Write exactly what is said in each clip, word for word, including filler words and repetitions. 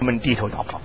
们低头祷告。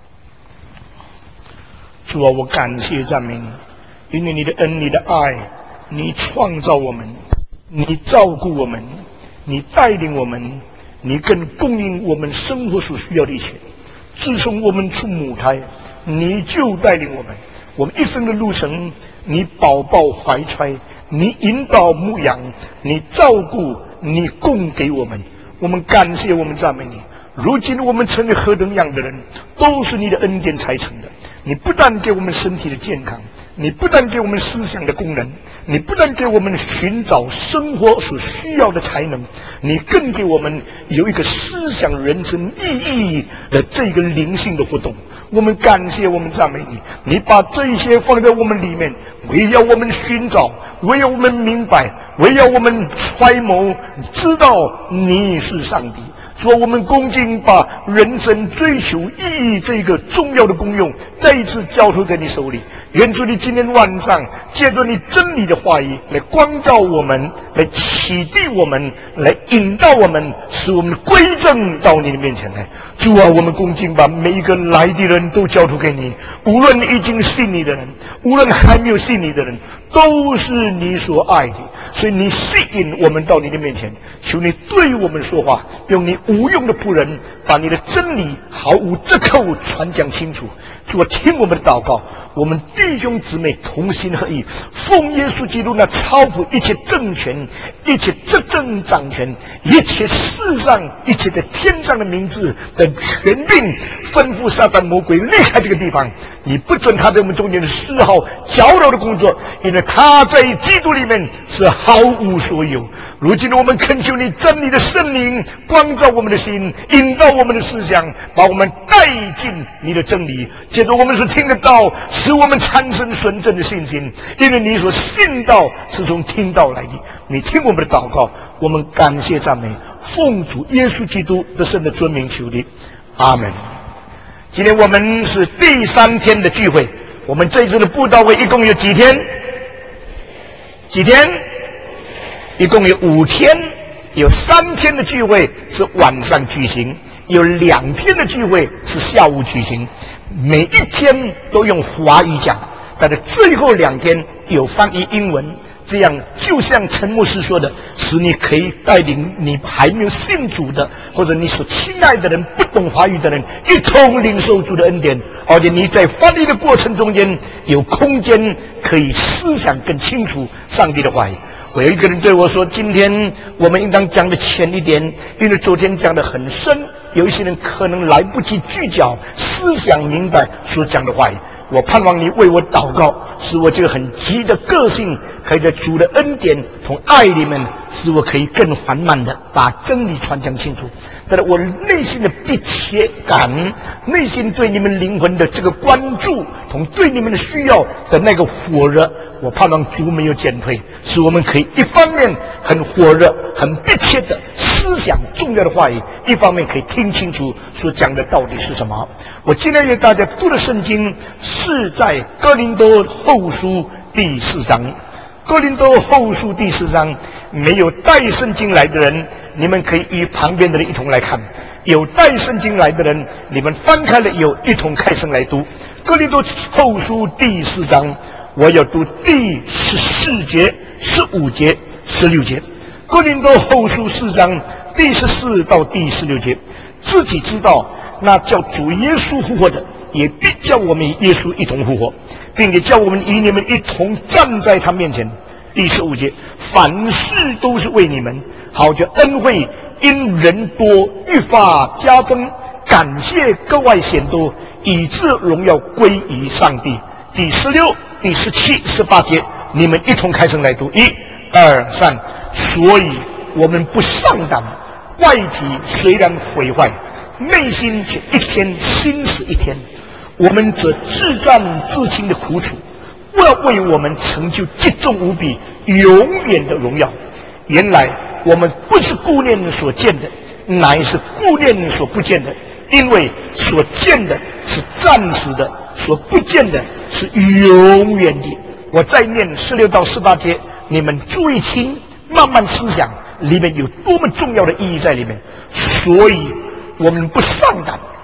主啊，我感谢赞美你，因为你的恩、你的爱，你创造我们，你照顾我们，你带领我们，你更供应我们生活所需要的一切。自从我们出母胎，你就带领我们，我们一生的路程，你宝宝怀揣，你引导牧养，你照顾，你供给我们。我们感谢，我们赞美你。如今我们成为何等样的人，都是你的恩典才成的。你不但给我们身体的健康，你不但给我们思想的功能，你不但给我们寻找生活所需要的才能，你更给我们有一个思想人生意义的这个灵性的活动。我们感谢，我们赞美你，你把这一些放在我们里面，唯要我们寻找，唯要我们明白，唯要我们揣摩，知道你是上帝。说我们恭敬把人生追求意义这个重要的功用再一次交托在你手里。愿主你今天晚上借着你真理的话语来光照我们，来启迪我们，来引导我们，使我们归正到你的面前来。主啊，我们恭敬把每一个来的人都交托给你，无论已经信你的人，无论还没有信你的人，都是你所爱的。所以你吸引我们到你的面前，求你对我们说话，用你无用的仆人把你的真理毫无折扣传讲清楚。主啊，听我们的祷告，我们弟兄姊妹同心合意，奉耶稣基督那超乎一切政权、一切执政掌权、一切世上一切在天上的名字的权柄，吩咐撒旦魔鬼离开这个地方。你不准他在我们中间的丝毫搅扰的工作，因为他在基督里面是毫无所有。如今我们恳求你真理的圣灵光照我们的心，引导我们的思想，把我们带进你的真理。接着我们所听得到，使我们产生纯正的信心，因为你所信道是从听道来的。你听我们的祷告，我们感谢赞美，奉主耶稣基督的圣的尊名求的，阿门。今天我们是第三天的聚会，我们这一次的布道会一共有几天？几天？一共有五天，有三天的聚会是晚上举行，有两天的聚会是下午举行，每一天都用华语讲，但是最后两天有翻译英文，这样就像陈牧师说的，使你可以带领你还没有信主的，或者你所亲爱的人不懂华语的人，一同领受主的恩典，而且你在翻译的过程中间有空间可以思想更清楚上帝的话语。我有一个人对我说，今天我们应当讲的浅一点，因为昨天讲的很深，有一些人可能来不及聚焦思想明白所讲的话语。我盼望你为我祷告，使我这个很急的个性可以在主的恩典同爱里面，使我可以更缓慢的把真理传讲清楚。但是我内心的迫切感，内心对你们灵魂的这个关注同对你们的需要的那个火热，我盼望主没有减退，使我们可以一方面很火热很迫切的思想重要的话语，一方面可以听清楚所讲的到底是什么。我今天给大家读的圣经是在哥林多后书第四章。哥林多后书第四章，没有带圣经来的人，你们可以与旁边的人一同来看；有带圣经来的人，你们翻开了有一同开声来读。哥林多后书第四章，我要读第十四节、十五节、十六节。哥林多后书四章第十四到第十六节，自己知道那叫主耶稣复活的，也必叫我们与耶稣一同复活，并且叫我们与你们一同站在他面前。第十五节，凡事都是为你们，好叫恩惠因人多愈发加增，感谢格外显多，以致荣耀归于上帝。第十六、第十七、十八节，你们一同开声来读。一、二、三。所以我们不上当，外体虽然毁坏，内心却一天新死一天。我们则自战自清的苦楚，不要为我们成就极重无比永远的荣耀。原来我们不是顾念所见的，乃是顾念所不见的，因为所见的是暂时的，所不见的是永远的。我再念十六到十八节，你们注意听，慢慢思想里面有多么重要的意义在里面。所以我们不上当，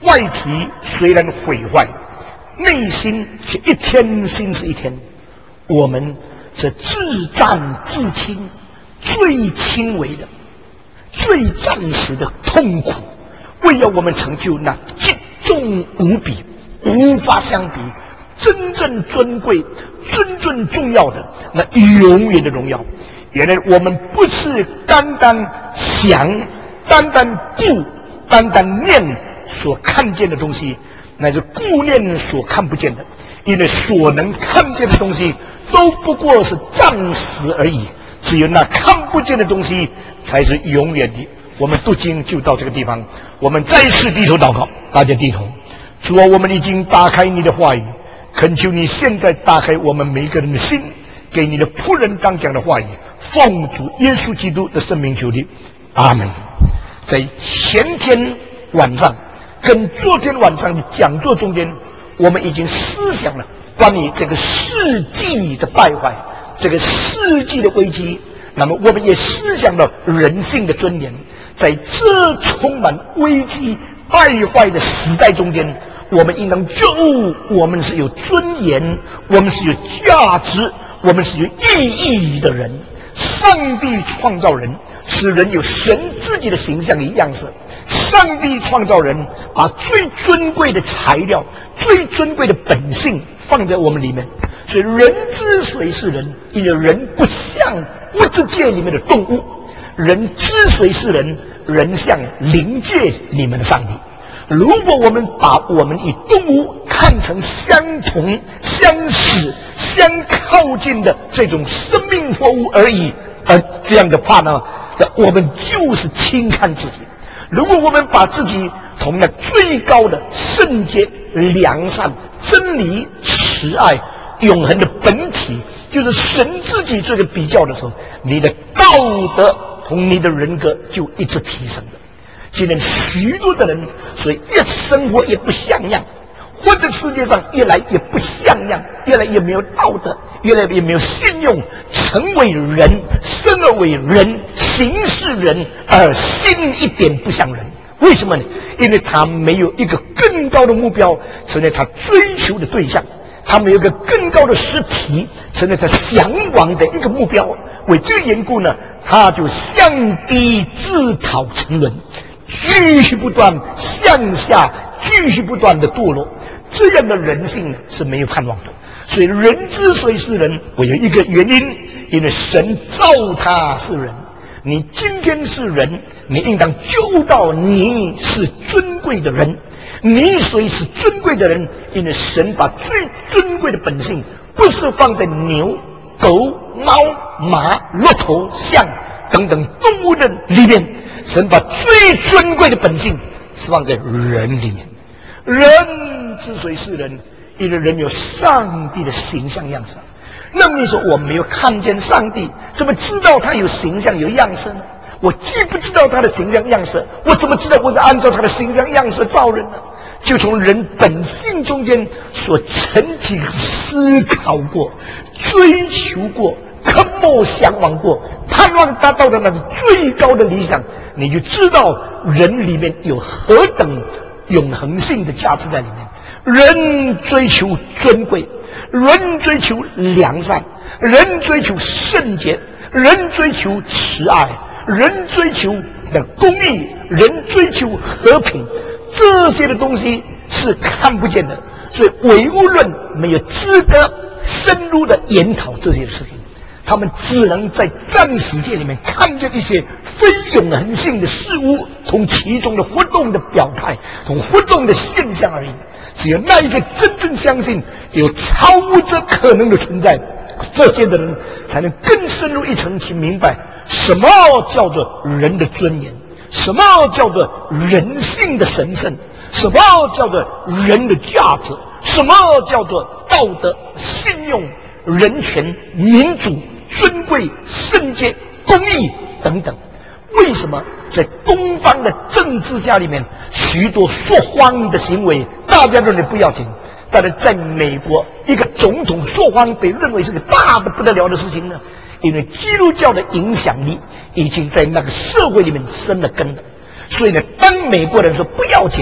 外体虽然毁坏，内心却一天新是一天。我们是自战自轻，最轻微的、最暂时的痛苦，为了我们成就那极重无比、无法相比、真正尊贵、真正重要的那永远的荣耀。原来我们不是单单想、单单顾、单单念所看见的东西，乃是顾念所看不见的。因为所能看见的东西都不过是暂时而已，只有那看不见的东西才是永远的。我们读经就到这个地方，我们再次低头祷告。大家低头。主啊，我们已经打开你的话语，恳求你现在打开我们每一个人的心，给你的仆人当讲的话语，奉主耶稣基督的圣名求的，阿门。在前天晚上跟昨天晚上的讲座中间，我们已经思想了关于这个世纪的败坏，这个世纪的危机。那么我们也思想了人性的尊严。在这充满危机败坏的时代中间，我们应当觉悟，我们是有尊严，我们是有价值，我们是有意义的人。上帝创造人，使人有神自己的形象与样式。上帝创造人，把最尊贵的材料、最尊贵的本性放在我们里面。所以人之所以是人，因为人不像物质界里面的动物。人之所以是人，人像灵界里面的上帝。如果我们把我们与动物看成相同、相似、相靠近的这种生命活物而已，而这样的话呢，我们就是轻看自己。如果我们把自己同那最高的圣洁、良善、真理、慈爱、永恒的本体，就是神自己这个比较的时候，你的道德同你的人格就一直提升的。今天许多的人，所以越生活越不像样，或者世界上越来越不像样，越来越没有道德，越来越没有信用，成为人，生而为人，行事人，而心一点不像人。为什么呢？因为他没有一个更高的目标成为他追求的对象，他没有一个更高的实体成为他向往的一个目标。为这个缘故呢，他就向低自讨沉沦，继续不断向下，继续不断的堕落。这样的人性呢是没有盼望的。所以人之所以是人，我有一个原因，因为神造他是人。你今天是人，你应当就到你是尊贵的人。你所以是尊贵的人，因为神把最尊贵的本性不是放在牛、狗、猫、马、骆驼、象等等动物的里面，神把最尊贵的本性是放在人里面。人之所以是人，因为人有上帝的形象样式。那么你说我没有看见上帝，怎么知道他有形象有样式呢？我既不知道他的形象样式，我怎么知道我是按照他的形象样式造人呢？就从人本性中间所曾经思考过、追求过、渴慕向往过、盼望达到的那个最高的理想，你就知道人里面有何等永恒性的价值在里面。人追求尊贵，人追求良善，人追求圣洁，人追求慈爱，人追求的公义，人追求和平，这些的东西是看不见的。所以唯物论没有资格深入的研讨这些事情，他们只能在暂时界里面看见一些非永恒性的事物同其中的活动的表态同活动的现象而已。只有那一些真正相信有超物质可能的存在，这些的人才能更深入一层去明白什么叫做人的尊严，什么叫做人性的神圣，什么叫做人的价值，什么叫做道德、信用、人权、民主、尊贵、圣洁、公义等等。为什么在东方的政治家里面许多说谎的行为大家认为不要紧，但是在美国一个总统说谎被认为是个大的不得了的事情呢？因为基督教的影响力已经在那个社会里面生了根了。所以呢，当美国人说不要紧，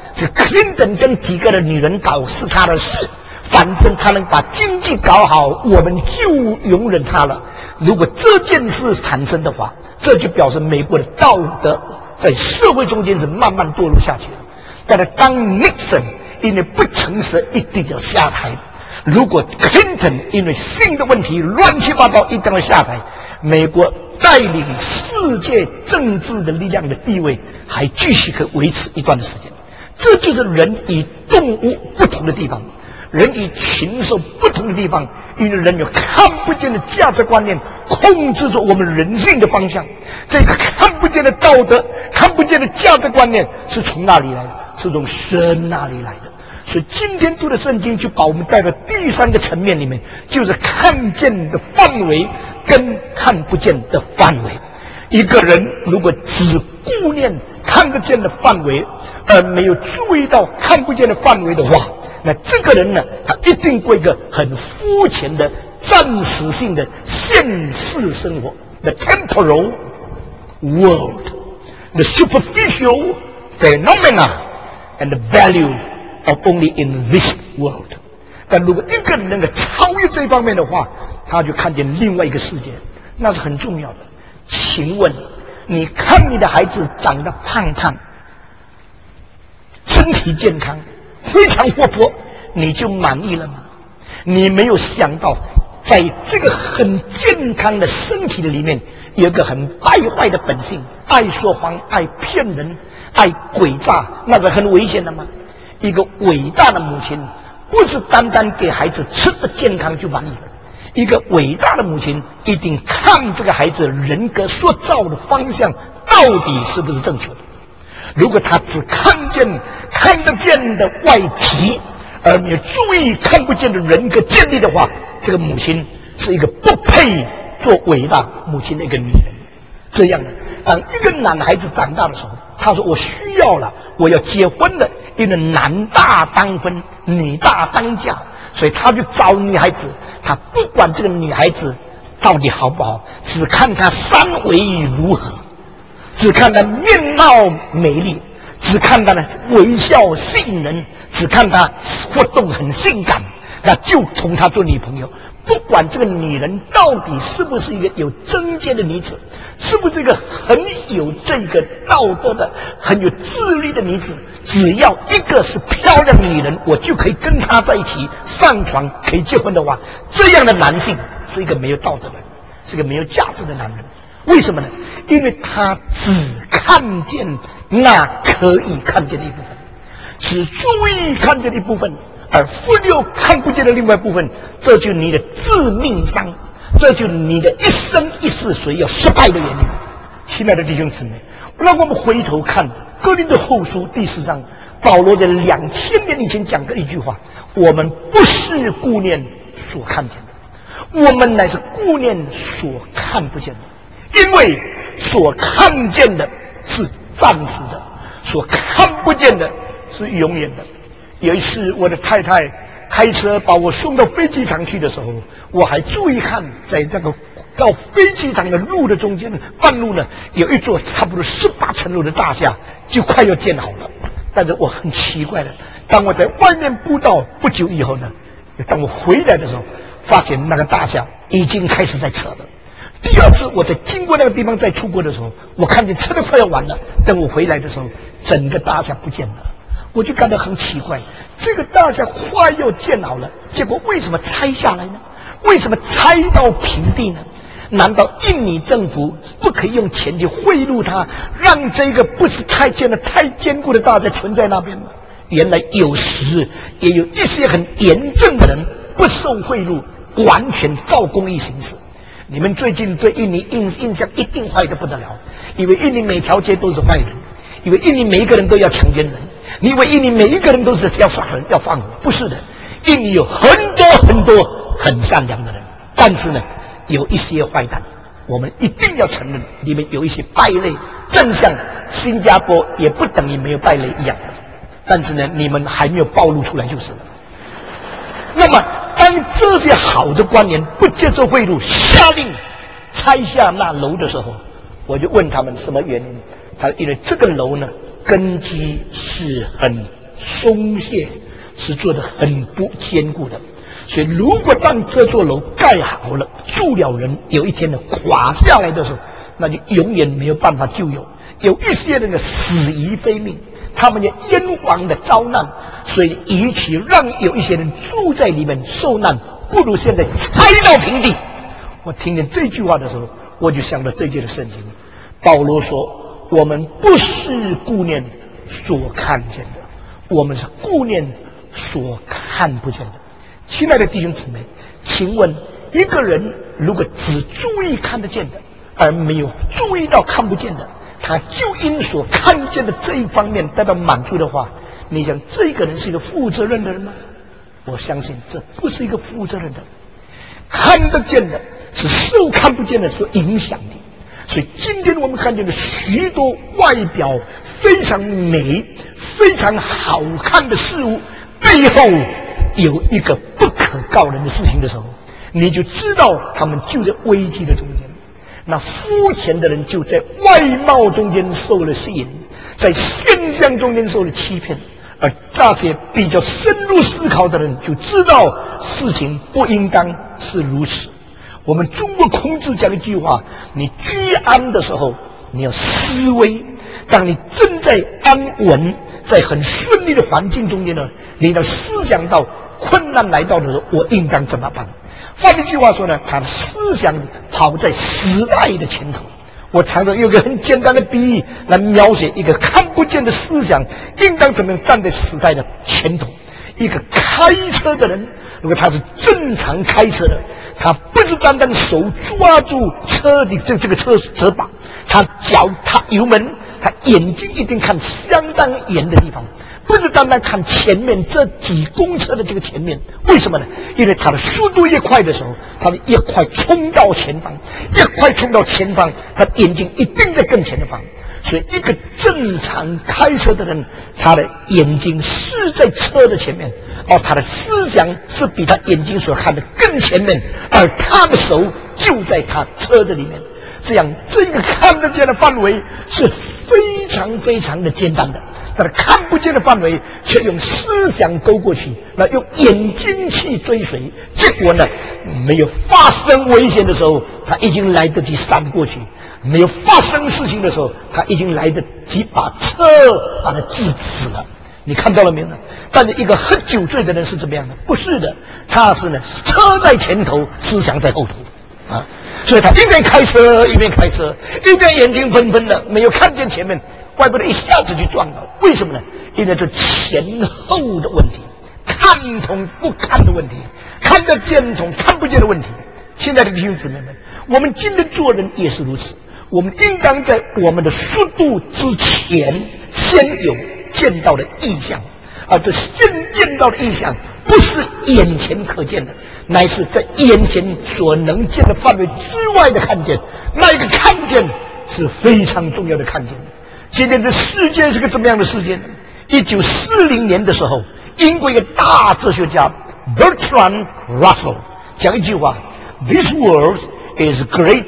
这克林顿跟几个的女人搞是他的事，反正他能把经济搞好，我们就容忍他了。如果这件事产生的话，这就表示美国的道德在社会中间是慢慢堕落下去了。但是当 Nixon 因为不诚实一定要下台，如果 Clinton 因为性的问题乱七八糟一定要下台，美国带领世界政治的力量的地位还继续可维持一段的时间。这就是人与动物不同的地方，人与禽兽不同的地方，因为人有看不见的价值观念控制着我们人性的方向。这个看不见的道德、看不见的价值观念是从哪里来的？是从神那里来的。所以今天读的圣经就把我们带到第三个层面里面，就是看见的范围跟看不见的范围。一个人如果只顾念看得见的范围，而没有注意到看不见的范围的话，那这个人呢，他一定过一个很肤浅的、暂时性的现世生活。The temporal world, the superficial phenomena, and the value of only in this world. 但如果一个人能够超越这一方面的话，他就看见另外一个世界，那是很重要的。请问，你看你的孩子长得胖胖，身体健康，非常活泼，你就满意了吗？你没有想到，在这个很健康的身体的里面，有一个很败坏的本性，爱说谎、爱骗人、爱诡诈，那是很危险的吗？一个伟大的母亲，不是单单给孩子吃的健康就满意了。一个伟大的母亲一定看这个孩子人格塑造的方向到底是不是正确的。如果他只看见看得见的外体，而没有注意看不见的人格建立的话，这个母亲是一个不配做伟大母亲的一个女人。这样的，当一个男孩子长大的时候，他说我需要了，我要结婚了，因为男大当婚，女大当嫁，所以他就找女孩子，他不管这个女孩子到底好不好，只看她三围如何，只看她面貌美丽，只看她的微笑性能，只看她活动很性感，那就同她做女朋友。不管这个女人到底是不是一个有贞洁的女子，是不是一个很有这个道德的、很有自律的女子，只要一个是漂亮的女人，我就可以跟她在一起上床，可以结婚的话，这样的男性是一个没有道德的人，是一个没有价值的男人。为什么呢？因为他只看见那可以看见的一部分，只注意看见的一部分，而忽略看不见的另外一部分，这就是你的致命伤，这就是你的一生一世所要失败的原因。亲爱的弟兄姊妹，让我们回头看哥林多后书第四章，保罗在两千年以前讲过一句话：我们不是顾念所看见的，我们乃是顾念所看不见的。因为所看见的是暂时的，所看不见的是永远的。有一次我的太太开车把我送到飞机场去的时候，我还注意看在那个到飞机场的路的中间半路呢，有一座差不多十八层楼的大厦就快要建好了。但是我很奇怪的，当我在外面步道不久以后呢，当我回来的时候，发现那个大厦已经开始在撤了。第二次我在经过那个地方再出国的时候，我看见车都快要完了，等我回来的时候，整个大厦不见了。我就感到很奇怪，这个大厦快要建好了，结果为什么拆下来呢？为什么拆到平地呢？难道印尼政府不可以用钱去贿赂他，让这个不是太建的太坚固的大厦存在那边吗？原来有时也有一些很严正的人不受贿赂，完全照公义行事。你们最近对印尼印印象一定坏得不得了，以为印尼每条街都是坏人，以为印尼每一个人都要强奸人，你以为印尼每一个人都是要杀人要放火？不是的，印尼有很多很多很善良的人，但是呢，有一些坏蛋，我们一定要承认，里面有一些败类，正像新加坡也不等于没有败类一样的。但是呢，你们还没有暴露出来就是了。那么当这些好的官员不接受贿赂，下令拆下那楼的时候，我就问他们什么原因？他因为这个楼呢，根基是很松懈，是做得很不坚固的。所以，如果当这座楼盖好了，住了人，有一天呢垮下来的时候，那就永远没有办法救有。有一些人的死于非命，他们也冤枉的遭难。所以，与其让有一些人住在里面受难，不如现在拆到平地。我听见这句话的时候，我就想到这节的圣经。保罗说：“我们不是顾念所看见的，我们是顾念所看不见的。”亲爱的弟兄姊妹，请问一个人如果只注意看得见的，而没有注意到看不见的，他就因所看见的这一方面得到满足的话，你想这个人是一个负责任的人吗？我相信这不是一个负责任的人。看得见的是受看不见的所影响的。所以今天我们看见了许多外表非常美、非常好看的事物，背后有一个不可告人的事情的时候，你就知道他们就在危机的中间。那肤浅的人就在外貌中间受了吸引，在现象中间受了欺骗，而那些比较深入思考的人就知道事情不应当是如此。我们中国孔子讲一句话：你居安的时候，你要思危；当你正在安稳，在很顺利的环境中间呢，你要思想到困难来到的时候，我应当怎么办？换一句话说呢，他的思想跑在时代的前头。我常常用一个很简单的比喻来描写一个看不见的思想应当怎么样站在时代的前头。一个开车的人，如果他是正常开车的，他不是单单手抓住车的这这个车车把，他脚踏油门，他眼睛一定看相当远的地方，不是单单看前面这几公车的这个前面。为什么呢？因为他的速度越快的时候，他越快冲到前方，越快冲到前方，他眼睛一定在更前的方。所以一个正常开车的人，他的眼睛是在车的前面，而他的思想是比他眼睛所看的更前面，而他的手就在他车的里面。这样这个看得见的范围是非常非常的简单的，但是看不见的范围却用思想勾过去，那用眼睛去追随，结果呢，没有发生危险的时候，他已经来得及闪过去；没有发生事情的时候，他已经来得及把车把它制止了。你看到了没有呢？但是一个喝酒醉的人是怎么样的？不是的，他是呢，车在前头，思想在后头啊。所以他一边开车一边开车，一边眼睛昏昏的，没有看见前面，怪不得一下子就撞了。为什么呢？因为是前后的问题，看同不看的问题，看得见同看不见的问题。亲爱的弟兄姊妹们，我们今天做人也是如此，我们应当在我们的速度之前先有见到的意象，而这先见到的意象不是眼前可见的，乃是在眼前所能见的范围之外的看见。那一个看见是非常重要的看见。今天这世界是个怎么样的世界呢？一九四零年的时候，英国一个大哲学家 Bertrand Russell 讲一句话 ：This world is great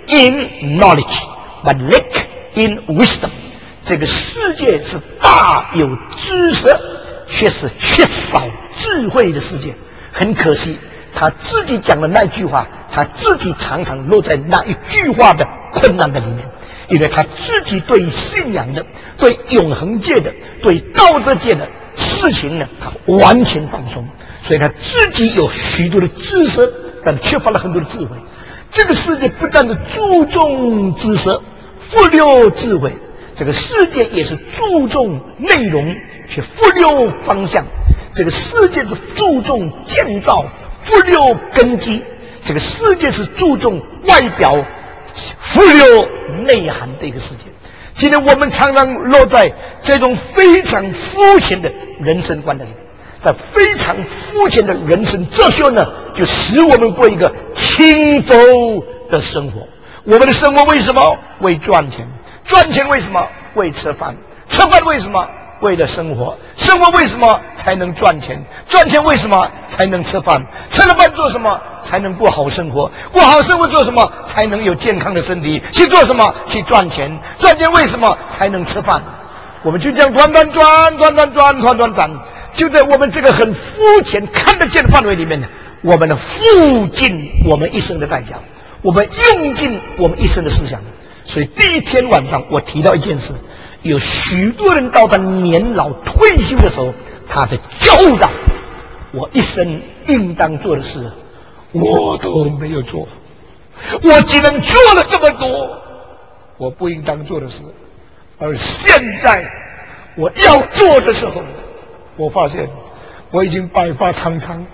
in knowledge, but lack in wisdom。这个世界是大有知识，却是缺少智慧的世界。很可惜，他自己讲的那句话，他自己常常落在那一句话的困难的里面，因为他自己对信仰的、对永恒界的、对道德界的事情呢，他完全放松，所以他自己有许多的知识，但缺乏了很多的智慧。这个世界不但是注重知识，忽略智慧。这个世界也是注重内容，却忽略方向。这个世界是注重建造，忽略根基。这个世界是注重外表，忽略内涵的一个世界。今天我们常常落在这种非常肤浅的人生观的里面，在非常肤浅的人生哲学呢，就使我们过一个轻浮的生活。我们的生活为什么？为赚钱。赚钱为什么？为吃饭。吃饭为什么？为了生活。生活为什么才能赚钱？赚钱为什么才能吃饭？吃了饭做什么才能过好生活？过好生活做什么才能有健康的身体？去做什么？去赚钱。赚钱为什么才能吃饭？ 我们就这样转转转转转转转转转，就在我们这个很肤浅看得见的范围里面呢，我们付尽我们一生的代价，我们用尽我们一生的思想。所以第一天晚上我提到一件事，有许多人到他年老退休的时候，他的交代我一生应当做的事我都没有做，我既然做了这么多我不应当做的事，而现在我要做的时候，我发现我已经白发苍苍，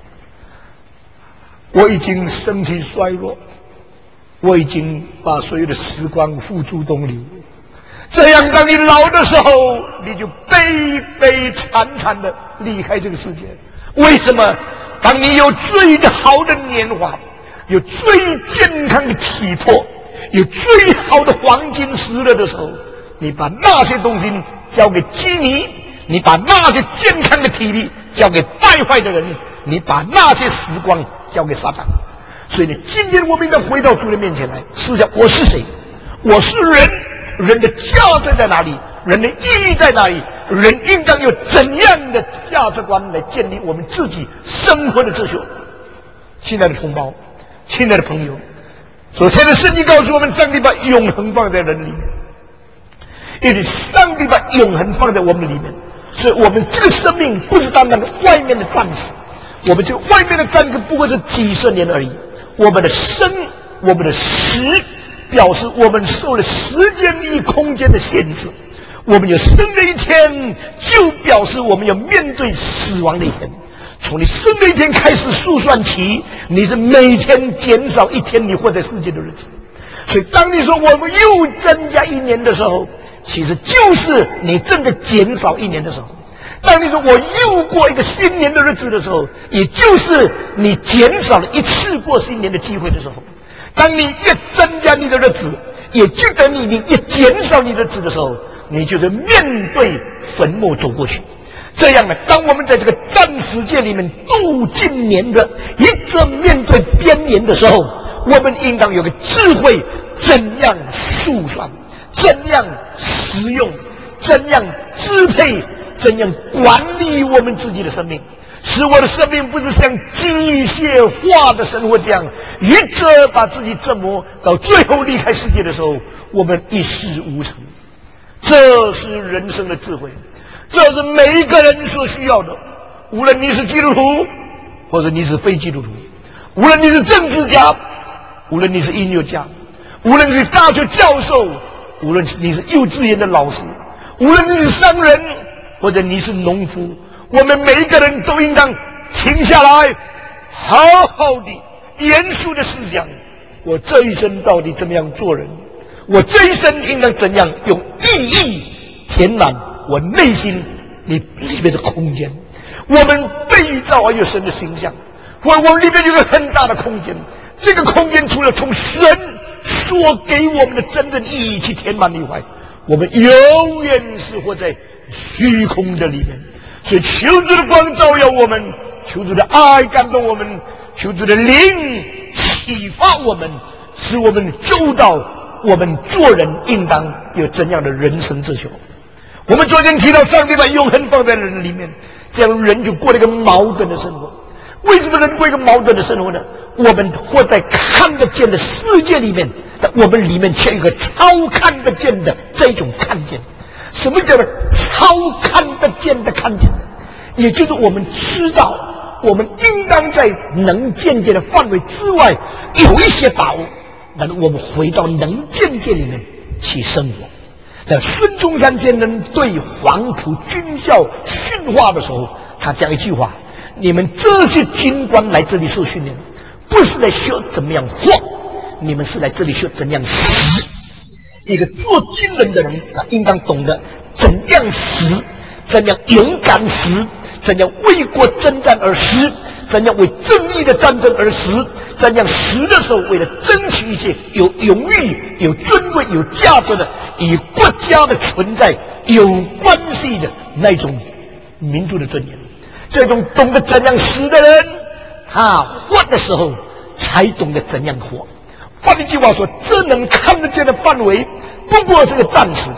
我已经身体衰弱，我已经把所有的时光付诸东流。这样当你老的时候，你就悲悲惨惨的离开这个世界。为什么？当你有最好的年华，有最健康的体魄，有最好的黄金时日的时候，你把那些东西交给基尼，你把那些健康的体力交给败坏的人，你把那些时光交给撒旦。所以呢，今天我们应该回到主的面前来思想，我是谁？我是人，人的价值在哪里？人的意义在哪里？人应当有怎样的价值观来建立我们自己生活的秩序？亲爱的同胞，亲爱的朋友，昨天的圣经告诉我们，上帝把永恒放在人里面，因为上帝把永恒放在我们里面，所以我们这个生命不是单单的外面的暂时，我们这个外面的暂时不过是几十年而已。我们的生，我们的死，表示我们受了时间与空间的限制。我们有生的一天，就表示我们要面对死亡的一天。从你生的一天开始数算起，你是每天减少一天你活在世界的日子。所以当你说我们又增加一年的时候，其实就是你正在减少一年的时候。当你说我又过一个新年的日子的时候，也就是你减少了一次过新年的机会的时候。当你越增加你的日子，也就等于你越减少你的日子的时候，你就是面对坟墓走过去。这样呢，当我们在这个暂时界里面度尽年的，一直面对边缘的时候，我们应当有个智慧，怎样数算，怎样使用，怎样支配，怎样管理我们自己的生命，使我的生命不是像机械化的生活这样一直把自己折磨，到最后离开世界的时候我们一事无成。这是人生的智慧，这是每一个人所需要的。无论你是基督徒或者你是非基督徒，无论你是政治家，无论你是音乐家，无论你是大学教授，无论你是幼稚园的老师，无论你是商人或者你是农夫，我们每一个人都应当停下来，好好的严肃的思想，我这一生到底怎么样做人，我这一生应当怎样用意义填满我内心里里面的空间。我们被造而有神的形象，我我们里面有个很大的空间，这个空间除了从神所给我们的真正意义去填满以外，我们永远是活在虚空的里面。所以求主的光照耀我们，求主的爱感动我们，求主的灵启发我们，使我们知道我们做人应当有怎样的人生追求。我们昨天提到上帝把永恒放在人里面，这样人就过了一个矛盾的生活。为什么人过一个矛盾的生活呢？我们活在看得见的世界里面，但我们里面却有一个超看得见的这种看见。什么叫做超看得见的看见呢？也就是我们知道我们应当在能见界的范围之外有一些把握，那我们回到能见界里面去生活。那孙中山先生对黄埔军校训话的时候，他讲一句话：你们这些军官来这里受训练，不是来学怎么样活，你们是来这里学怎么样死。一个做军人的人，他应当懂得怎样死，怎样勇敢死，怎样为国征战而死，怎样为正义的战争而死，怎样死的时候为了争取一些有荣誉、有尊贵、有价值的与国家的存在有关系的那种民族的尊严。这种懂得怎样死的人，他活的时候才懂得怎样活。换一句话说，这能看得见的范围不过是个暂时的，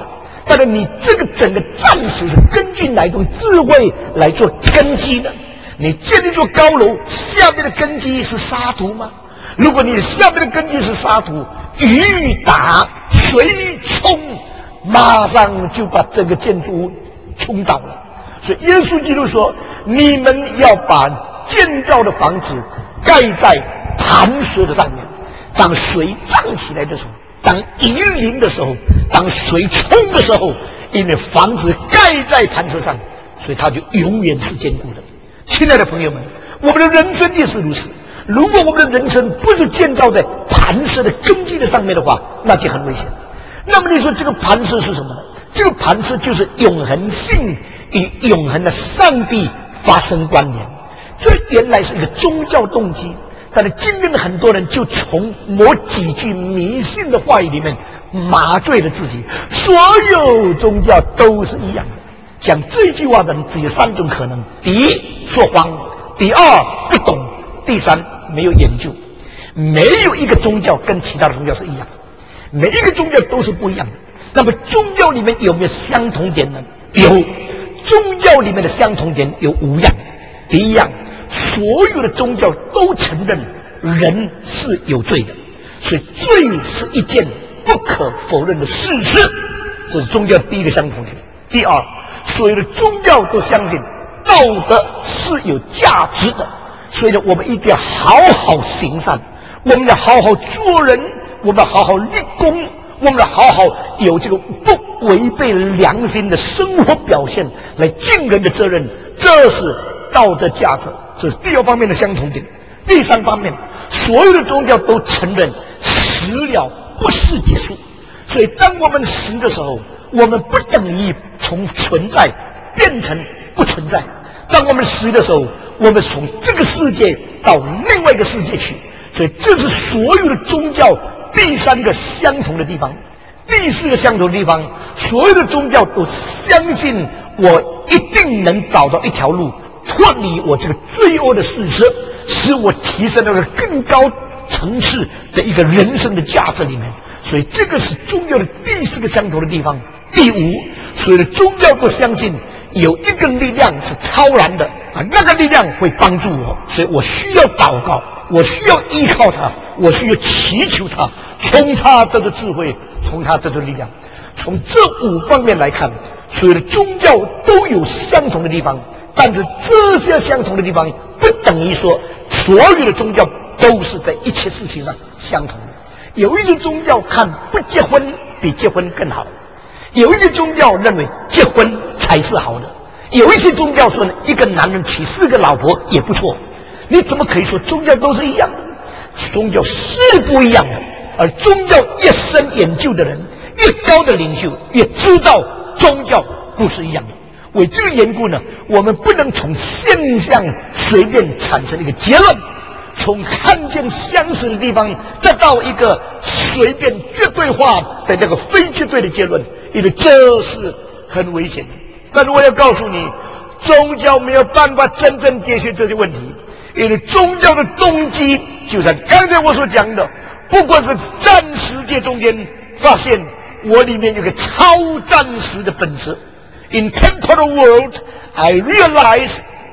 但是你这个整个战史是根据哪种智慧来做根基呢？你建一座高楼，下面的根基是沙土吗？如果你下面的根基是沙土，雨打水冲，马上就把这个建筑物冲倒了。所以耶稣基督说，你们要把建造的房子盖在磐石的上面，当水涨起来的时候，当雨淋的时候，当水冲的时候，因为房子盖在磐石上，所以它就永远是坚固的。亲爱的朋友们，我们的人生也是如此。如果我们的人生不是建造在磐石的根基的上面的话，那就很危险。那么你说这个磐石是什么呢？这个磐石就是永恒性与永恒的上帝发生关联。这原来是一个宗教动机，但是今天的很多人就从某几句迷信的话语里面麻醉了自己。所有宗教都是一样的。讲这句话的人只有三种可能：第一，说谎；第二，不懂；第三，没有研究。没有一个宗教跟其他的宗教是一样的，每一个宗教都是不一样的。那么宗教里面有没有相同点呢？有。宗教里面的相同点有五样。第一样，所有的宗教都承认人是有罪的，所以罪是一件不可否认的事实，这是宗教第一个相同点。第二，所有的宗教都相信道德是有价值的，所以呢，我们一定要好好行善，我们要好好做人，我们要好好立功，我们要好好有这个不违背良心的生活表现，来尽人的责任，这是道德价值，这是第二方面的相同点。第三方面，所有的宗教都承认死了不是结束，所以当我们死的时候，我们不等于从存在变成不存在。当我们死的时候，我们从这个世界到另外一个世界去，所以这是所有的宗教第三个相同的地方。第四个相同的地方，所有的宗教都相信我一定能找到一条路脱离我这个罪恶的事实，使我提升到了更高层次的一个人生的价值里面。所以这个是宗教的第四个相同的地方。第五，所有的宗教都相信有一个力量是超然的啊，那个力量会帮助我，所以我需要祷告，我需要依靠它，我需要祈求它，从它得到智慧，从它得到力量。从这五方面来看，所有的宗教都有相同的地方，但是这些相同的地方不等于说所有的宗教都是在一切事情上相同的。有一些宗教看不结婚比结婚更好，有一些宗教认为结婚才是好的，有一些宗教说呢，一个男人娶四个老婆也不错。你怎么可以说宗教都是一样的？宗教是不一样的，而宗教越深研究的人，越高的领袖越知道宗教不是一样的。为这个缘故呢，我们不能从现象随便产生一个结论，从看见相似的地方得到一个随便绝对化的那个非绝对的结论，因为这是很危险的。但是我要告诉你，宗教没有办法真正解决这些问题，因为宗教的动机就像刚才我所讲的，不过是暂时界中间发现我里面有个超暂时的本质。In temporal world, I realize,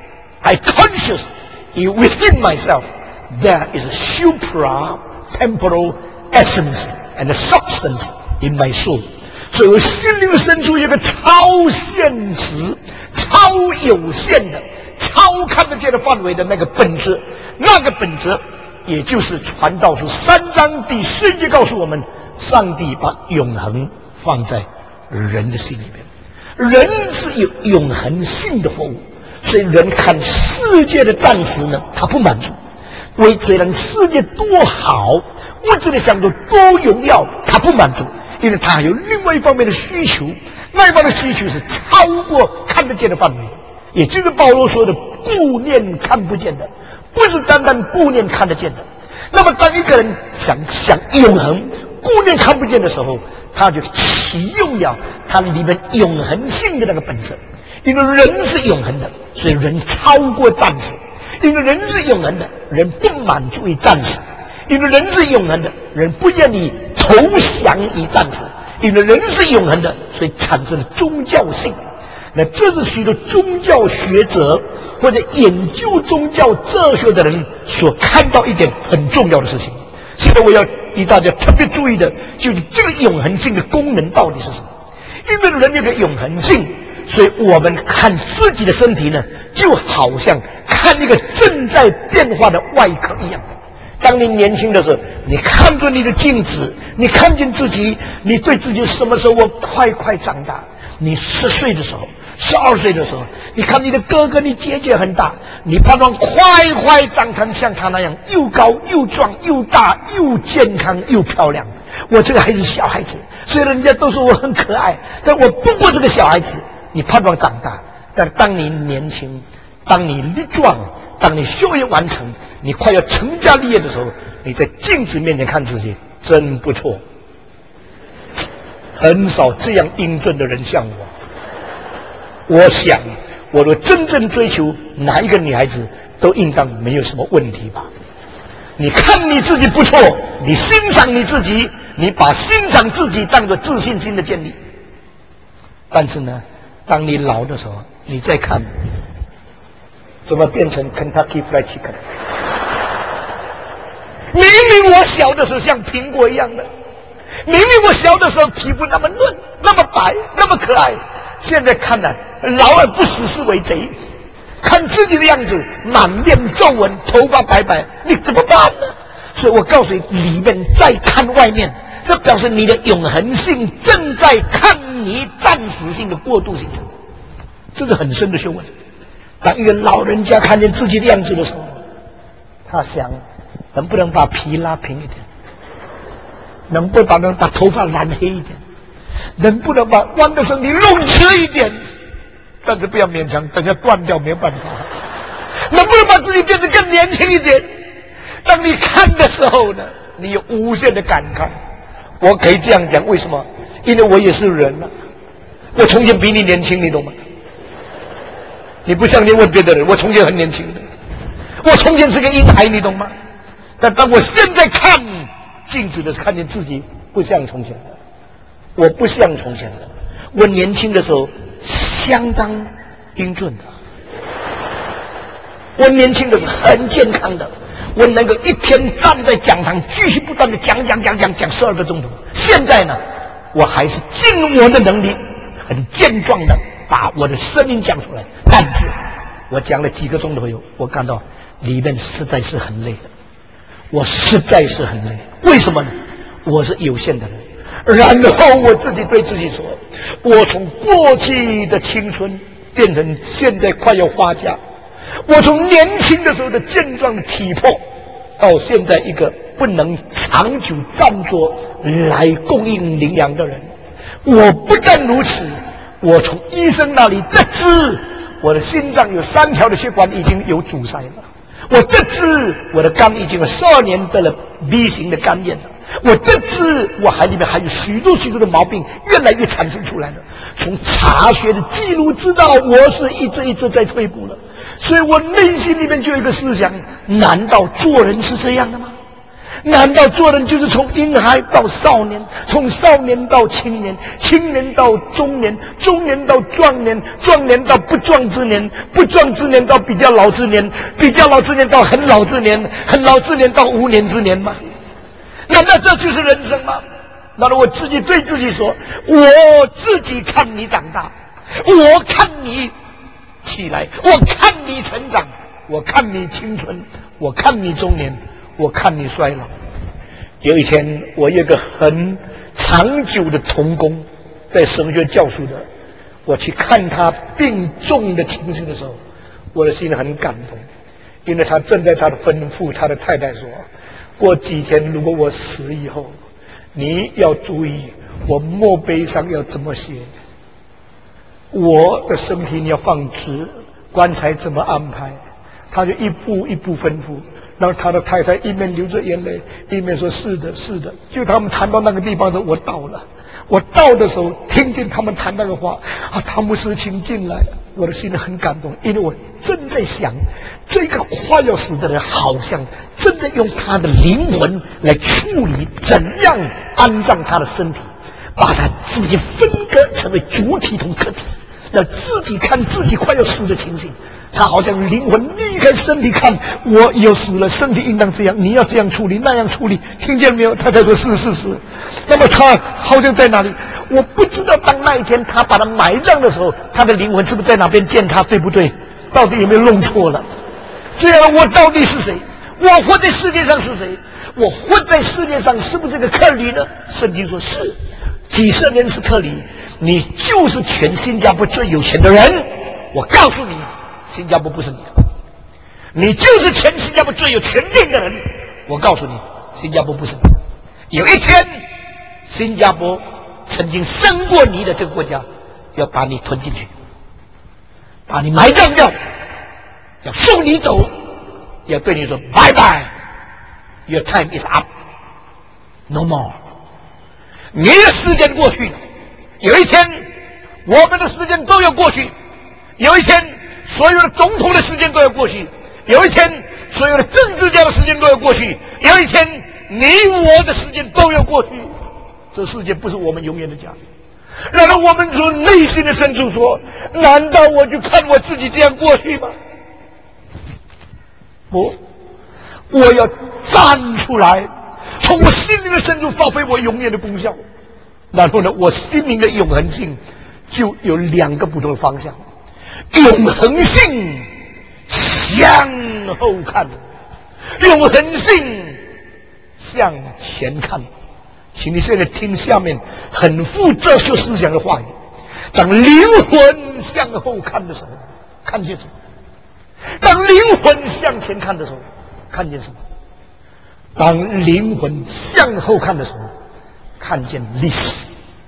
I conscious within myself, there is a supra-temporal essence and a substance in my soul. 所以我心灵的深处有个超现实、超有限的、超看得见的范围的那个本质，那个本质也就是传道书三章第四节告诉我们，上帝把永恒放在人的心里面。人是有永恒性的活物，所以人看世界的暂时呢，他不满足。为虽然世界多好，物质的享受多荣耀，他不满足，因为他还有另外一方面的需求，那一方面的需求是超过看得见的范围，也就是保罗说的顾念看不见的，不是单单顾念看得见的。那么当一个人想想永恒顾念看不见的时候，他就启用了他里面永恒性的那个本质。因为人是永恒的，所以人超过暂时；因为人是永恒的，人不满足于暂时；因为人是永恒的，人不愿意投降于暂时； 因为人是永恒的，所以产生了宗教性。那这是许多宗教学者或者研究宗教哲学的人所看到一点很重要的事情。现在我要给大家特别注意的，就是这个永恒性的功能到底是什么？因为人有个永恒性，所以我们看自己的身体呢，就好像看一个正在变化的外壳一样。当你年轻的时候，你看着你的镜子，你看见自己，你对自己什么时候我快快长大？你十岁的时候，十二岁的时候，你看你的哥哥、你姐姐很大，你盼望快快长成像他那样，又高又壮又大又健康又漂亮。我这个还是小孩子，所以人家都说我很可爱，但我不过这个小孩子。你盼望长大，但当你年轻，当你力壮，当你学业完成，你快要成家立业的时候，你在镜子面前看自己，真不错。很少这样英俊的人像我。我想，我若真正追求哪一个女孩子，都应当没有什么问题吧。你看你自己不错，你欣赏你自己，你把欣赏自己当作自信心的建立。但是呢，当你老的时候，你再看，怎么变成 Kentucky Fried Chicken？ 明明我小的时候像苹果一样的，明明我小的时候皮肤那么嫩、那么白、那么可爱，现在看来老而不死是为贼。看自己的样子，满脸皱纹，头发白白，你怎么办呢？所以我告诉你，里面再看外面，这表示你的永恒性正在看你暂时性的过渡性，这是很深的学问。当一个老人家看见自己的样子的时候，他想能不能把皮拉平一点，能不能把把头发染黑一点，能不能把弯的身体弄直一点，但是不要勉强，等下断掉没有办法。能不能把自己变得更年轻一点？当你看的时候呢，你有无限的感慨。我可以这样讲，为什么？因为我也是人啊，我从前比你年轻，你懂吗？你不相信问别的人，我从前很年轻的，我从前是个婴孩，你懂吗？但当我现在看镜子的时候，看见自己不像从前的，我不像从前的。我年轻的时候相当英俊的，我年轻的时候很健康的，我能够一天站在讲堂继续不断的讲讲讲讲讲十二个钟头。现在呢，我还是尽我的能力，很健壮的把我的声音讲出来，但是我讲了几个钟头以后，我感到里面实在是很累的，我实在是很累。为什么呢？我是有限的人。然后我自己对自己说，我从过去的青春变成现在快要花甲，我从年轻的时候的健壮的体魄，到现在一个不能长久站着来供应领养的人。我不但如此，我从医生那里得知，我的心脏有三条的血管已经有阻塞了。我得知我的肝已经有十二年得了 B 型的肝炎了。我得知我海里面还有许多许多的毛病越来越产生出来了。从查学的记录知道，我是一直一直在退步了。所以我内心里面就有一个思想：难道做人是这样的吗？难道做人就是从婴孩到少年，从少年到青年，青年到中年，中年到壮年，壮年到不壮之年，不壮之年到比较老之年，比较老之年到很老之年，很老之年到无年之年吗？难道这就是人生吗？那么我自己对自己说，我自己看你长大，我看你起来，我看你成长，我看你青春，我看你中年，我看你衰老。有一天，我有个很长久的同工，在神学教书的，我去看他病重的情形的时候，我的心里很感动，因为他正在他的吩咐他的太太说，过几天如果我死以后，你要注意我墓碑上要怎么写，我的身体你要放直，棺材怎么安排。他就一步一步吩咐，然后他的太太一面流着眼泪，一面说是的是的。就他们谈到那个地方的时候，我到了，我到的时候听见他们谈那个话啊，汤姆斯亲进来，我的心里很感动，因为我正在想，这个快要死的人好像正在用他的灵魂来处理怎样安葬他的身体。 把它自己分割成为主体同客体，那自己看自己快要死的情形，他好像灵魂离开身体看，我要死了，身体应当这样，你要这样处理那样处理，听见没有？他才说是是是。那么他好像在哪里？我不知道当那一天他把他埋葬的时候，他的灵魂是不是在哪边见他，对不对？到底有没有弄错了？这样我到底是谁？我活在世界上是谁？我活在世界上是不是这个克里呢？圣经说是，几十年是克里，你就是全新加坡最有钱的人。我告诉你，新加坡不是你的，你就是全新加坡最有权柄的人。我告诉你，新加坡不是你的。有一天，新加坡曾经生过你的这个国家，要把你吞进去，把你埋葬掉，要送你走，要对你说拜拜。Your time is up, no more。你的时间过去了，有一天我们的时间都要过去，有一天所有的总统的时间都要过去，有一天所有的政治家的时间都要过去，有一天你我的时间都要过去。这世界不是我们永远的家。然后我们从内心的深处说，难道我就看我自己这样过去吗？不，我要站出来，从我心灵的深处发挥我永远的功效。然后呢，我心灵的永恒性就有两个不同的方向。永恒性向后看，永恒性向前看。请你现在听下面很富哲学思想的话语。当灵魂向后看的时候，看见什么？当灵魂向前看的时候，看见什么？当灵魂向后看的时候，看见历史；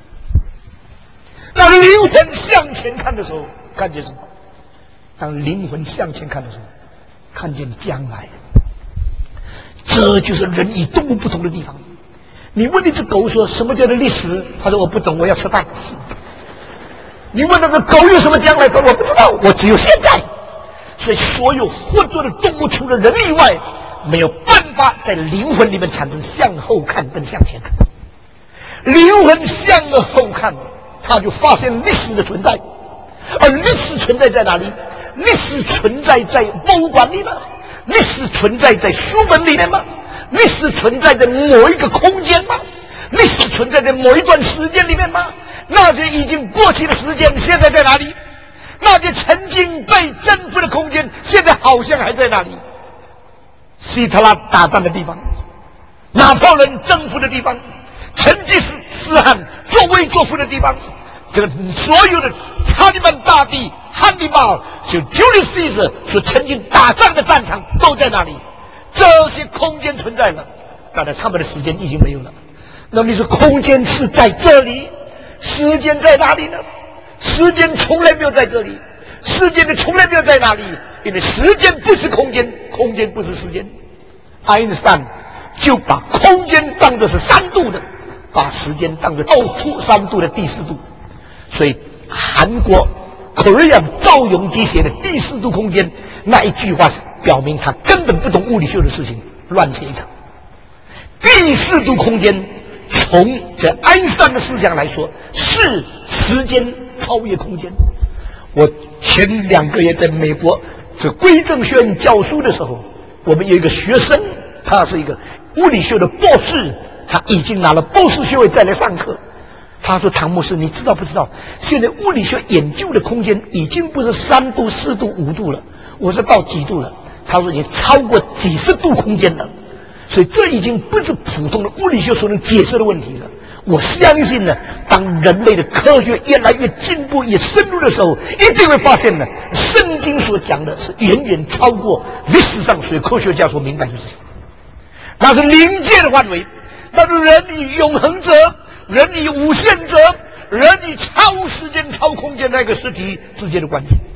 当灵魂向前看的时候，看见什么？当灵魂向前看的时候，看见将来。这就是人与动物不同的地方。你问那只狗说什么叫做历史，他说我不懂，我要吃饭。你问那个狗有什么将来，狗我不知道，我只有现在。所以所有活着的动物除了人以外，没有办法在灵魂里面产生向后看跟向前看。灵魂向后看，他就发现历史的存在。而历史存在在哪里？历史存在在博物馆里吗？历史存在在书本里面吗？历史存在在某一个空间吗？历史存在在某一段时间里面吗？那些已经过去的时间现在在哪里？那些曾经被征服的空间现在好像还在那里。希特拉打仗的地方，拿破仑征服的地方，成吉思汗作威作福的地方，这个所有的查理曼大帝、汉尼拔、就 Julius Caesar 所曾经打仗的战场都在那里。这些空间存在了，当然他们的时间已经没有了。那么你说空间是在这里，时间在哪里呢？时间从来没有在这里，时间的从来没有在哪里，因为时间不是空间，空间不是时间。爱因斯坦就把空间当作是三度的，把时间当作倒出三度的第四度。所以韩国 Korea 赵永基写的第四度空间那一句话表明他根本不懂物理学的事情，乱写一场。第四度空间从这爱因斯坦的思想来说，是时间超越空间。我前两个月在美国这归正学院教书的时候，我们有一个学生，他是一个物理学的博士，他已经拿了博士学位再来上课。他说：“唐牧师，你知道不知道？现在物理学研究的空间已经不是三度、四度、五度了。”我说：“到几度了？”他说：“也超过几十度空间了。”所以这已经不是普通的物理学所能解释的问题了。我相信呢，当人类的科学越来越进步、越深入的时候，一定会发现呢，圣经所讲的是远远超过历史上所有科学家所明白的事情。那是灵界的范围，那是人与永恒者、人与无限者、人与超时间、超空间那个实体之间的关系。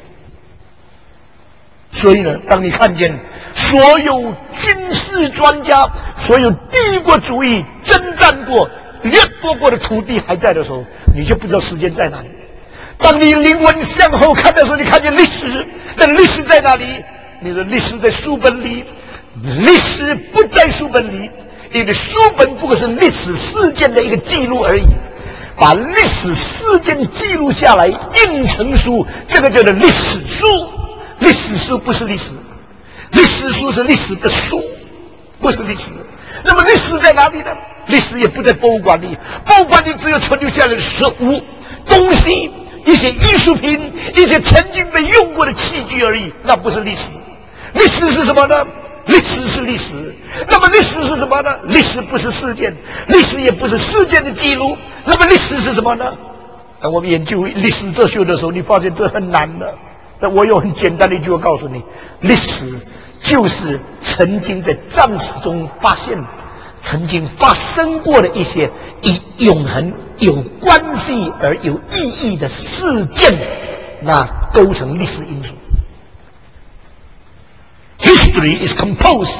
所以呢，当你看见所有军事专家、所有帝国主义征战过、掠夺过的土地还在的时候，你就不知道时间在哪里。当你灵魂向后看的时候，你看见历史，但历史在哪里？你的历史在书本里，历史不在书本里，因为书本不过是历史事件的一个记录而已。 把历史事件记录下来，印成书，这个叫做历史书。历史书不是历史，历史书是历史的书，不是历史。那么历史在哪里呢？历史也不在博物馆里，博物馆里只有存留下来的实物东西，一些艺术品，一些曾经被用过的器具而已，那不是历史。历史是什么呢？历史是历史。那么历史是什么呢？历史不是事件，历史也不是事件的记录。那么历史是什么呢？当我们研究历史哲学的时候，你发现这很难的。但我用很简单的一句话告诉你，历史就是曾经在战史中发现曾经发生过的一些与永恒有关系而有意义的事件，那构成历史因素。History is composed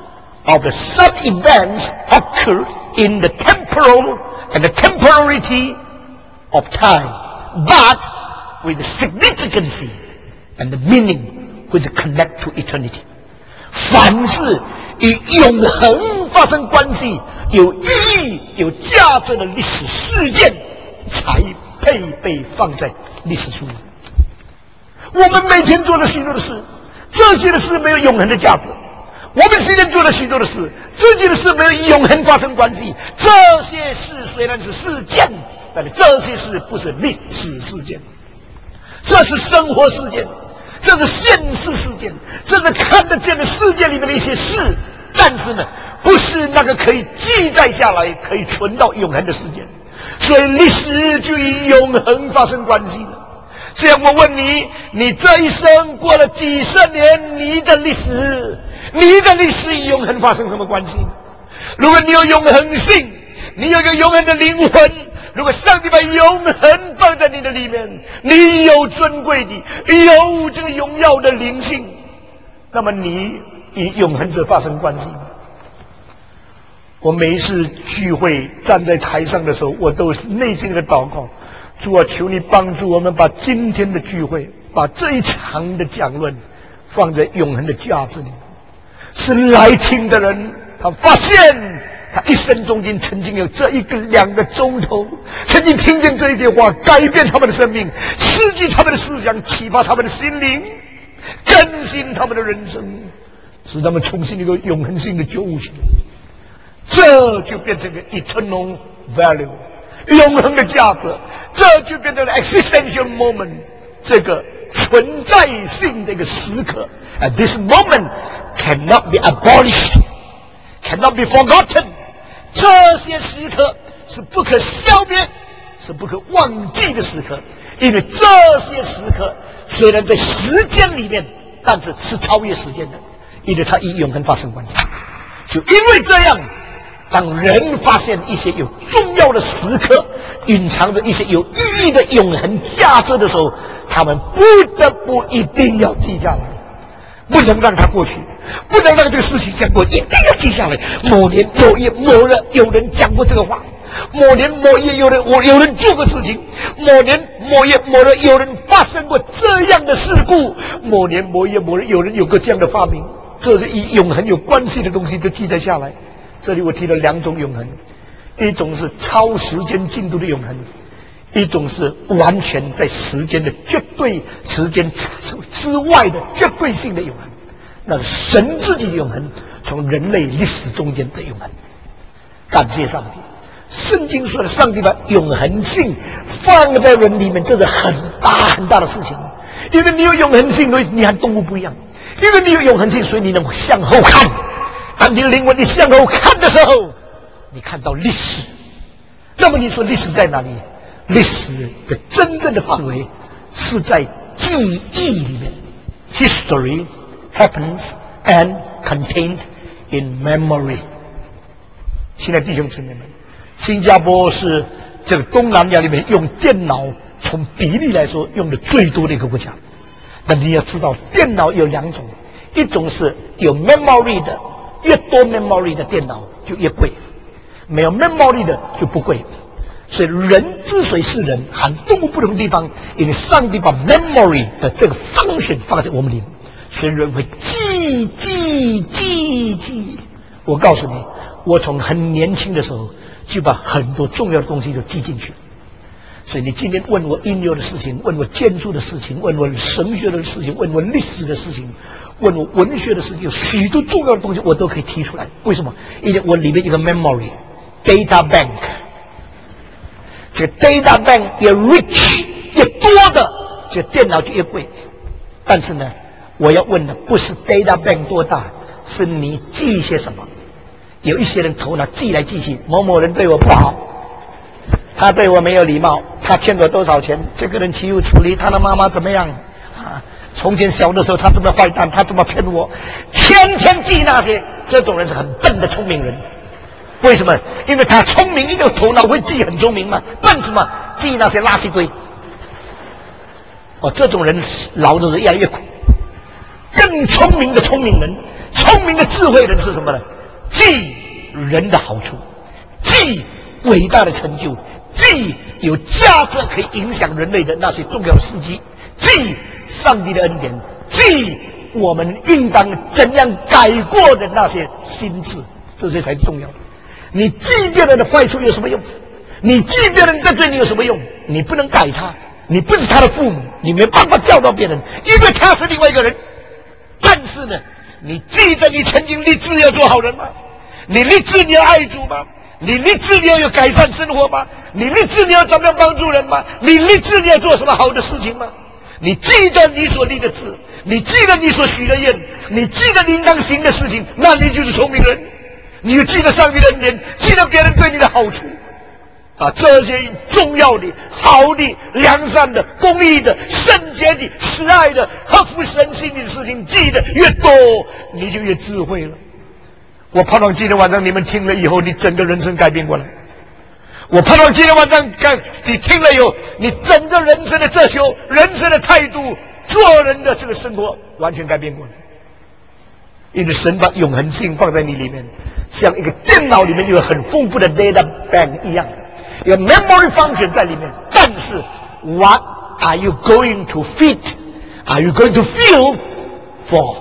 of the sub-events occurred in the temporal and the temporality of time, but with the significance and the meaning which connect to eternity. 凡是与永恒发生关系、有意义、有价值的历史事件，才配被放在历史书里。我们每天做的许多的事，这些的事没有永恒的价值。我们今天做了许多的事，这些的事没有永恒发生关系。这些事虽然是事件，但是这些事不是历史事件，这是生活事件，这是现实事件，这是看得见的世界里面的一些事。但是呢，不是那个可以记载下来、可以存到永恒的事件。所以历史就与永恒发生关系了。这样我问你，你这一生过了几十年，你的历史，你的历史与永恒发生什么关系？如果你有永恒性，你有一个永恒的灵魂，如果上帝把永恒放在你的里面，你有尊贵的，有这个荣耀的灵性，那么你与永恒者发生关系吗？我每一次聚会站在台上的时候，我都是内心的祷告，主啊，求你帮助我们把今天的聚会，把这一场的讲论放在永恒的价值里，是来听的人他发现他一生中间曾经有这一个两个钟头，曾经听见这一句话，改变他们的生命，刺激他们的思想，启发他们的心灵，更新他们的人生，使他们重新一个永恒性的觉悟起来。这就变成个 eternal value， 永恒的价值，这就变成了 existential moment， 这个存在性的一个时刻。And this moment cannot be abolished, cannot be forgotten。这些时刻是不可消灭，是不可忘记的时刻。因为这些时刻虽然在时间里面，但是是超越时间的，因为它与永恒发生关系。就因为这样，当人发现一些有重要的时刻，隐藏着一些有意义的永恒价值的时候，他们不得不一定要记下来，不能让它过去，不能让这个事情讲过，一定要记下来。某年某月某日有人讲过这个话，某年某月有人我有人做过事情，某年某月某日有人发生过这样的事故，某年某月某日有人有过这样的发明，这是与永恒有关系的东西都记载下来。这里我提了两种永恒，一种是超时间进度的永恒，一种是完全在时间的绝对时间之外的绝对性的永恒，那是神自己的永恒，从人类历史中间的永恒。感谢上帝，圣经说的上帝把永恒性放在人里面，这是很大很大的事情。因为你有永恒性，所以你和动物不一样；因为你有永恒性，所以你能向后看。当你的灵魂你向后看的时候，你看到历史。那么你说历史在哪里？历史的真正的范围是在记忆里面。 History happens and contained in memory。 亲爱的弟兄姊妹们，新加坡是这个东南亚里面用电脑从比例来说用的最多的一个国家。那你要知道，电脑有两种，一种是有 memory 的，越多 memory 的电脑就越贵，没有 memory 的就不贵。所以人之所以是人，和动物不同的地方，因为上帝把 memory 的这个function放在我们里面，所以人会记记记记。我告诉你，我从很年轻的时候就把很多重要的东西都记进去。 所以你今天问我音乐的事情，问我建筑的事情，问我神学的事情，问我历史的事情，问我文学的事情，有许多重要的东西我都可以提出来。为什么？因为我里面有个 memory data bank， 这个 data bank 越 rich 越多的，这个电脑就越贵。但是呢，我要问的不是 data bank 多大，是你记些什么。有一些人头脑记来记去，某某人对我不好，他对我没有礼貌，他欠我多少钱，这个人岂有此理，他的妈妈怎么样啊？从前小的时候他这么坏蛋，他这么骗我，天天记那些。这种人是很笨的聪明人。为什么？因为他聪明，一个头脑会记，很聪明嘛。笨什么？记那些垃圾堆。哦，这种人老的人越来越苦。更聪明的聪明人，聪明的智慧人是什么呢？记人的好处，记伟大的成就，记有价值可以影响人类的那些重要的事迹，记上帝的恩典，记我们应当怎样改过的那些心智，这些才是重要的。你记别人的坏处有什么用？你记别人的对你有什么用？你不能改他，你不是他的父母，你没办法教导别人，因为他是另外一个人。但是呢，你记得你曾经立志要做好人吗？你立志你要爱主吗？你立志你要有改善生活吗？你立志你要怎么样帮助人吗？你立志你要做什么好的事情吗？你记得你所立的志，你记得你所许的愿，你记得你应当行的事情，那你就是聪明人。你就记得上帝的恩典，记得别人对你的好处啊，这些重要的、好的、良善的、公义的、圣洁的、慈爱的、合乎神心的事情，记得越多，你就越智慧了。我盼望今天晚上你们听了以后，你整个人生改变过来。我盼望今天晚上你听了以后，你整个人生的哲学、人生的态度、做人的这个生活完全改变过来。因为神把永恒性放在你里面，像一个电脑里面有很丰富的 data bank 一样，有 memory function 在里面。但是 what are you going to feed? Are you going to feel for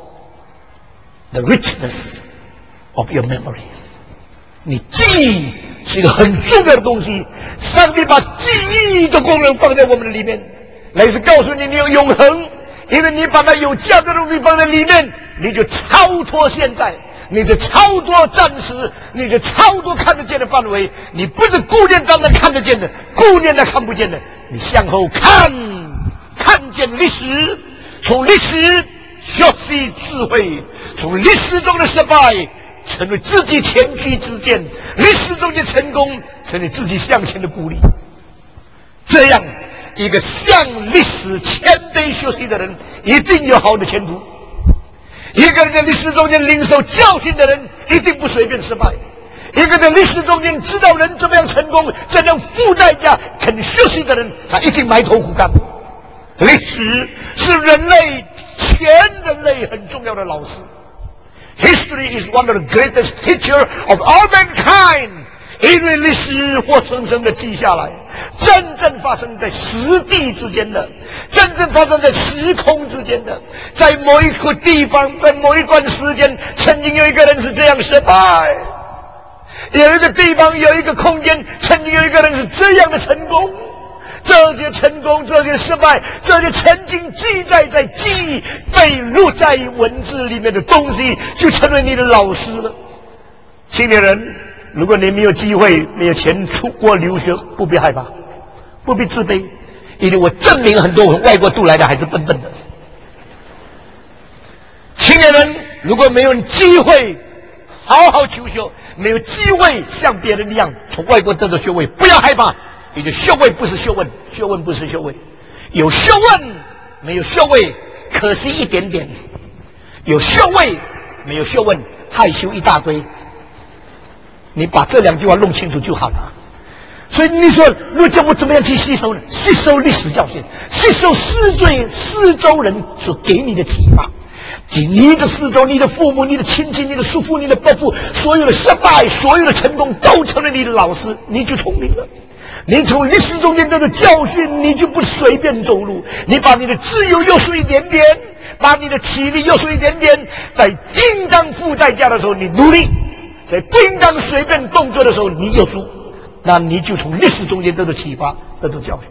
the richness of your memory? 你记忆是一个很重要的东西，上帝把记忆的功能放在我们的里面，来是告诉你你有永恒。因为你把那有价值的东西放在里面，你就超脱现在，你就超脱暂时，你就超脱看得见的范围。你不是顾念当然看得见的，顾念那看不见的。你向后看，看见历史，从历史学习智慧，从历史中的失败成为自己前驱之箭，历史中的成功成为自己向前的鼓励。这样一个向历史谦卑学习的人，一定有好的前途。一个人在历史中间领受教训的人，一定不随便失败。一个在历史中间知道人怎么样成功，怎样付代价肯学习的人，他一定埋头苦干。历史是人类全人类很重要的老师。History is one of the greatest teachers of all mankind。因为历史活生生的记下来，真正发生在实地之间的，真正发生在时空之间的，在某一个地方，在某一段时间，曾经有一个人是这样失败，有一个地方，有一个空间，曾经有一个人是这样的成功。这些成功，这些失败，这些曾经记载在记忆、被录在文字里面的东西，就成为你的老师了。青年人，如果你没有机会，没有钱出国留学，不必害怕，不必自卑，因为我证明很多外国渡来的还是笨笨的。青年人如果没有机会好好求学，没有机会像别人一样从外国得到学位，不要害怕，因为学位不是学问，学问不是学位，有学问没有学位，可惜一点点；有学位没有学问，害羞一大堆。你把这两句话弄清楚就好了。所以你说，如果我怎么样去吸收呢？吸收历史教训，吸收四周四周人所给你的启发。你的四周，你的父母，你的亲戚，你的叔父，你的伯父，所有的失败，所有的成功，都成了你的老师，你就聪明了。你从历史中间得到教训，你就不随便走路。你把你的自由约束一点点，把你的体力约束一点点，在应当付代价的时候，你努力。在不应当随便动作的时候，你有输， 那你就从历史中间得到启发，得到教训。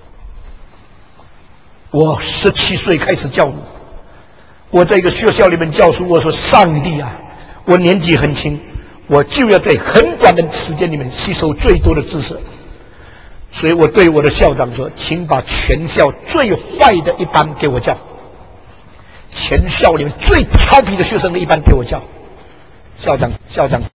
我十七岁开始教育，我在一个学校里面教书，我说上帝啊，我年纪很轻，我就要在很短的时间里面吸收最多的知识。所以我对我的校长说，请把全校最坏的一班给我教，全校里面最调皮的学生的一班给我教。校长校长